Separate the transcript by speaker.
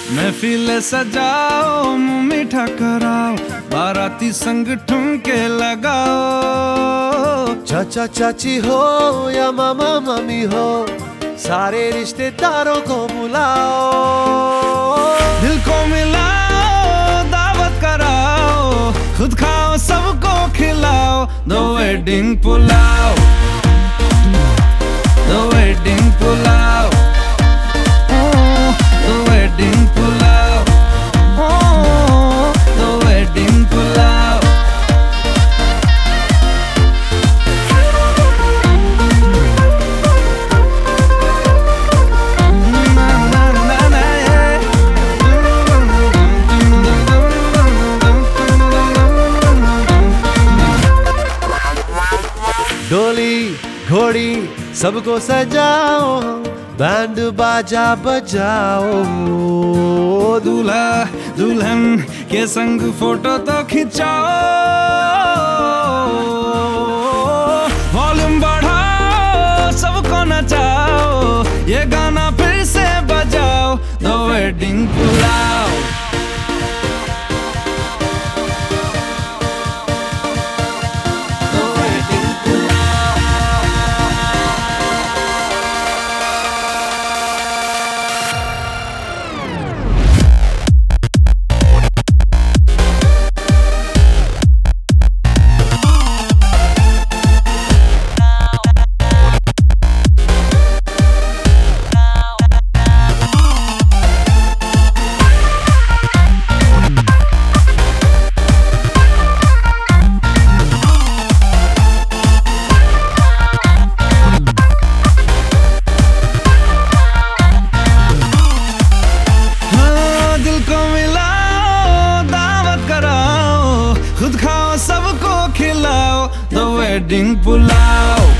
Speaker 1: महफिल सजाओ, मुंह मीठा कराओ, बाराती संग ठुमके लगाओ।
Speaker 2: चाचा चाची हो या मामा मामी हो, सारे रिश्तेदारों को बुलाओ।
Speaker 1: दिल को मिलाओ, दावत कराओ, खुद खाओ सबको खिलाओ। The wedding pulao, the wedding pulao, the wedding pulao, the wedding pulao.
Speaker 2: डोली घोड़ी सबको सजाओ, बैंड बाजा बजाओ।
Speaker 1: दूल्हा दुल्हन के संग फोटो तो खिंचाओ। वॉल्यूम बढ़ाओ, सबको नचाओ, ये गाना फिर से बजाओ। The wedding pulao, the wedding pulao. खुद खाओ सबको खिलाओ। The wedding pulao.